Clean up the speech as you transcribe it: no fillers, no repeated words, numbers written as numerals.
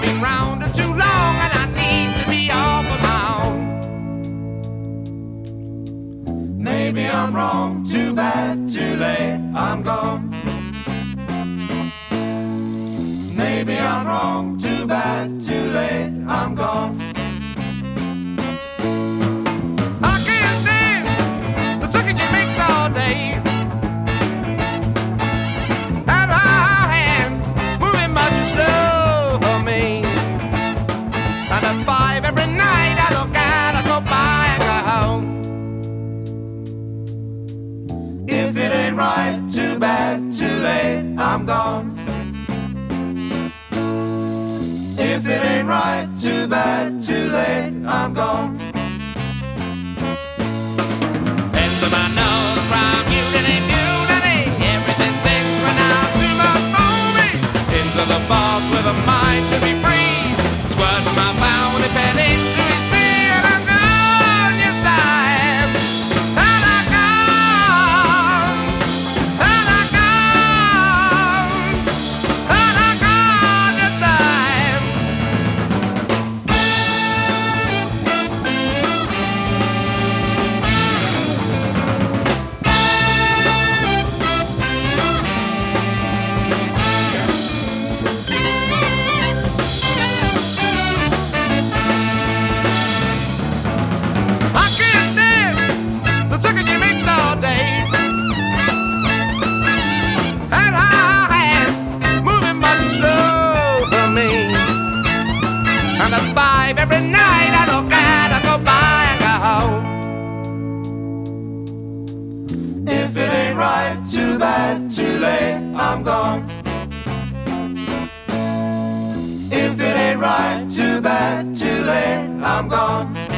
been round too long, and I need to be off of my own. Maybe I'm wrong, too bad, too late, I'm gone. Maybe I'm wrong, too bad, too late, I'm gone. I can't stand the ticket she makes all day, and her hands moving much too slow for me. And at 5 every night I look at her go by and go home. If it ain't right, too bad, too late, I'm gone. If it ain't right, too bad, too late, I'm gone. Ends of my nose from unity, unity. Everything seems when I'm too much for me. Into the falls with a mind to be free. Squirt my bounty pen into his tea, and I'm gone, yes I am. And I'm gone, and I'm gone, and I'm gone, yes I am. I can't stand the ticket she makes all day, and her hands moving much slow for me. And at 5 every night I look at her go by and go home. If it ain't right, too bad, too late, I'm gone. If it ain't right, too bad, too late, I'm gone.